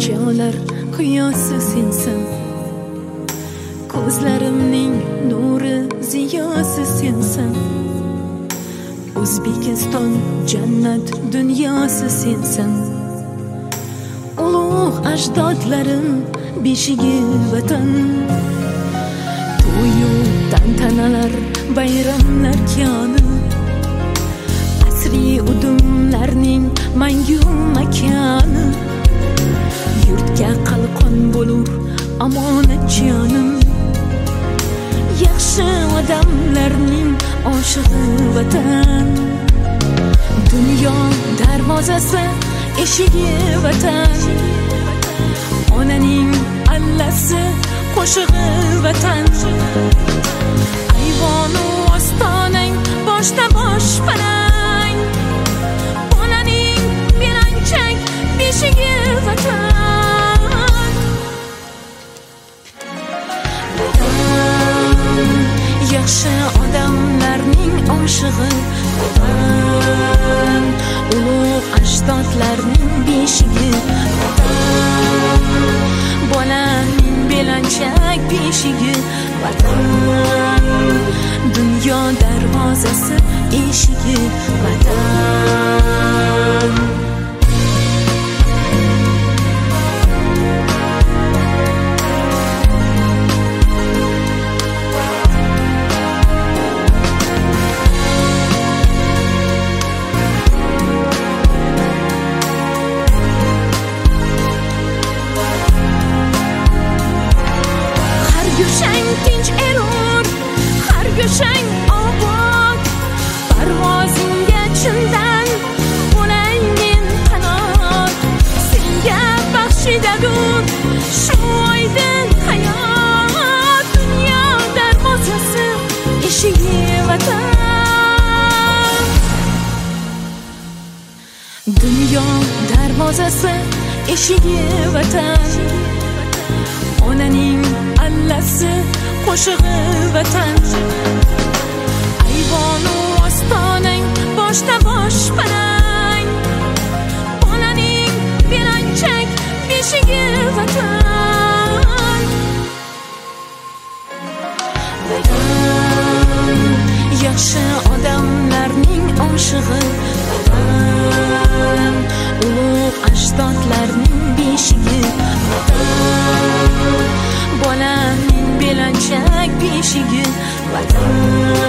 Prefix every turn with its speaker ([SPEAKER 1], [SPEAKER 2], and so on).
[SPEAKER 1] Çağlar kıyası sensin, ko'zlarimning nuri ziyasi sensin. O'zbekiston jannat dunyosi sensin. Ulug' ajdodlarim beshigi vatan. To'yu tantanalar, bayramlar koni, asriy udumlarning mangu makoni. Yurtga qalqon bo'lur omonat jonim, yaxshi odamlarning oshig'i vatan. Dunyo darvozasi eshigi vatan, onaning allasi qo'shig'i vatan. Ayvonu ostonang boshda boshpanang, onaning belanchak beshigi vatan. Yaxshi odamlarning oshig'i vatan, ulug' ajdodlarning beshigi vatan, bolaning belanchak beshigi vatan. Dunyo darvozasi eshigi vatan. Go'shang tinch erur, har go'shang obod. Parvozingga chindan bo'lay men qanot. Senga baxshidadur shu oydin hayot. Dunyo darvozasi eshigi vatan. Dunyo darvozasi eshigi vatan, onaning allasi qo'shig'i vatan. Ayvonu ostonang boshda boshpanang, onaning belanchak beshigi vatan. Vatan, yaxshi odamlarning oshig'i vatan, ulug' ajdodlarning beshigi vatan, bolaning belanchak beshigi vatan.